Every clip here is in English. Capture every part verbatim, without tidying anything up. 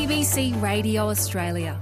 A B C Radio Australia.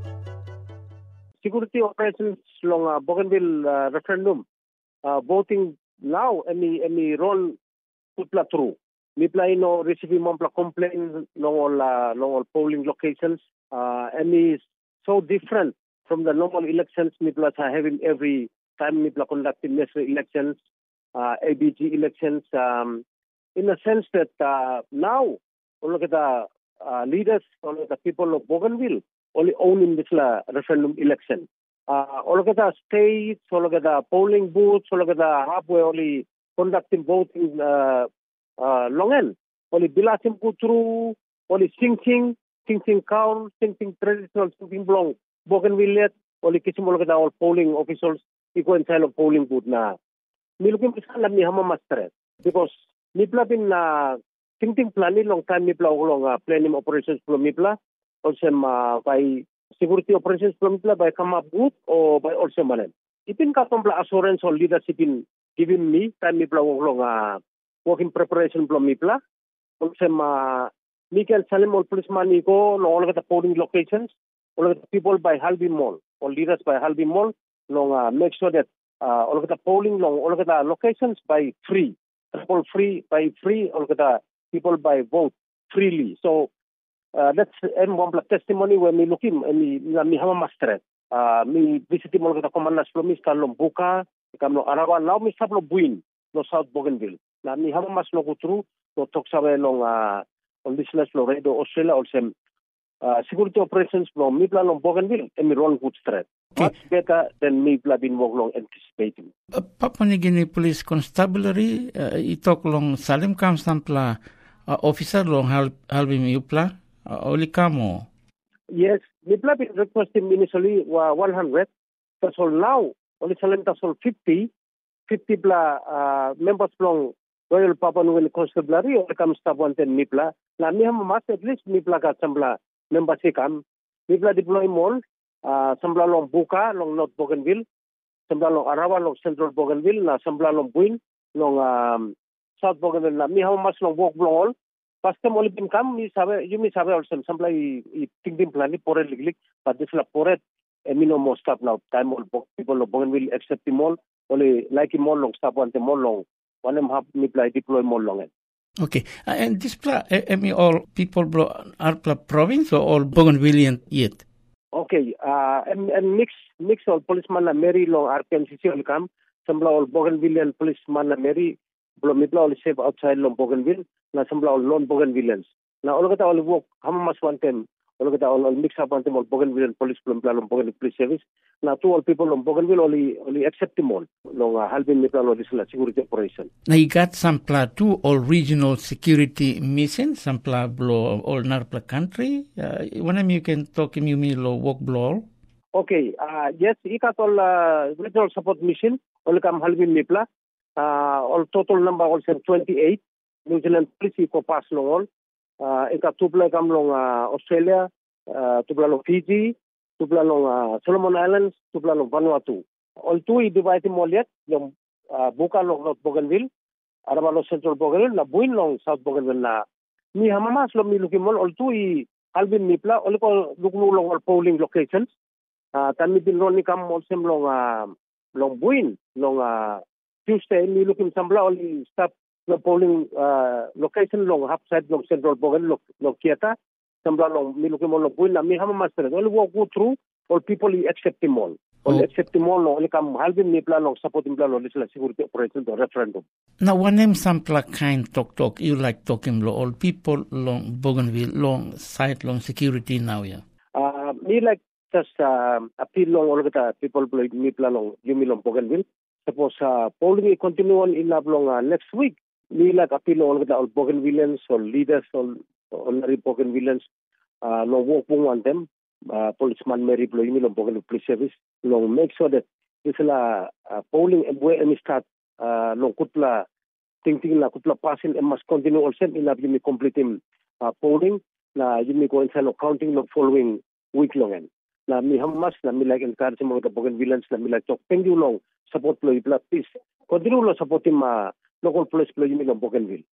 Security operations long uh, Bougainville uh, referendum uh, voting now any any role putla through. Mipla ino receiving mampla complaints long all uh, long all polling locations. Uh, any so different from the normal elections Mipla are having every time Mipla conducting national elections, uh, A B G elections. Um, in the sense that uh, now all of the uh, leaders, all of the people of Bougainville only owning this uh, referendum election. Uh, all of the states, all of the polling booths, all of the halfway only conducting voting uh, uh, long end. Only bilasim go through, only sing-sing, sing-sing count, sing-sing traditional, sing-sing belong Bougainville yet, only kisim all of the all polling officials, iko inside of polling booth na. Milukim isa lang ni hama master because Mipla bin na ting-ting planning long time Mipla long uh, planning operations from Mipla. Also uh, by security operations from Mipla by Kama booth or by also manen. Ipin ka pambla assurance or leadership in giving me time Mipla long uh, working preparation from Mipla. Also uh, Michael Salim or policeman ko all of the polling locations, all of the people by Halby Mall or leaders by Halby Mall long uh, make sure that uh, all of the polling long all of the locations by free. People free by free, all of the people by vote freely. So uh, that's and one testimony when we look him and me me have a master. Uh, me visit all of the commanders from me Stalom Buka, Kamlo Arawa, now me Sablo Buin, no South Bougainville. Now me have a mas no go through, no talk sabe long uh on this last Radio Australia also uh, security operations from Mipla long Bougainville and me run good straight. Okay. Much better than Mipla been work long anticipating. Uh, Papua New Guinea Police Constabulary, uh, itok long Salim kam sampla uh, officer long hal halbi Mipla, uh, oli kamo. Yes, Mipla been requesting initially uh, one hundred. That's all now. Only Salim that's all fifty. fifty bla uh, members long Royal Papua New Guinea Constabulary or kam staff one ten Mipla. Na mi ham mas at least Mipla ka sambla members kam. Mipla deploy more. Uh, sambla long Buka, long North Bougainville, sambla long Arawa, long Central Bougainville, na sambla long Buin, long um, South Bougainville, na mi how much long walk long all. Past time only been come, mi sabe, you mi sabe also, sambla i, i tingdim plani, pore liglik, but this la pore, and mi no more stop now, time all people of Bougainville accept him all, only like him all long, stop one them all long, one them have mi play deploy more long. Okay, uh, and this pla, I mean all people bro, are pla province or all Bougainvillean yet? Okay, uh, and, and mix mix all policeman na Mary long R P M C C all come. Sambla all Bougainvillean policeman na Mary, blo mipla all save outside long Bougainville. Na sambla all non Bougainvilleans. Na all kata all work hamamas one time. All kata all, all mix up one time all Bougainvillean police blo mipla long Bougainville police service. Na two all people long Bougainville only only accept them all long uh, halbin mipla all this security operation. Now you got some pla two all regional security mission, some pla blo all narpla country. Uh, one time you can talk him you me lo work blo. Okay, uh, yes, ikat all uh, regional support mission all kam halbin mipla. Uh, all total number also twenty-eight. New Zealand police ko pass long all. Uh, ikat tupla kam long uh, Australia, uh, tupla long Fiji. Tupla long uh, Solomon Islands, tupla long Vanuatu. All two i divide mo liat long uh, Buka long North Bougainville, Arawa long Central Bougainville, na Buin long South Bougainville na. Mi hamamas long mi lukimol all two i halbin nipla all ko lukmu long all polling locations. Uh, Tami bin ron ni kam also long uh, long Buin long uh, Tuesday mi lukim sambla all stop the polling uh, location long half side long Central Bougainville long Kiata. Sambla long mi lukim long Buin na mi hamamas all walk go through. All people accept them all. All oh. accept them all. Only come halbin ni plan long support him plan long this security operation to referendum. Now one name sampla kind talk talk you like talking lo all people long Bougainville long side long security now yeah. Uh, me like just uh, appeal long all the people me plan long you me long Bougainville. Suppose uh, polling continue on in long uh, next week. Me like appeal all the all Bougainvilleans or leaders or honorary Bougainvilleans. Uh, no work on them. Uh, policeman Mary Bloy, long Bougainville Police Service, long make sure that this la uh, polling and where any start, uh, long kutla thinking la kutla passing and must continue also in la you complete him uh, polling, na you may go inside of counting the following week long end. Na mi hamas na mi like encourage mo the Bougainvilleans na mi like talk thank you long support Bloy please continue lo support him uh, local police Bloy long Bougainville.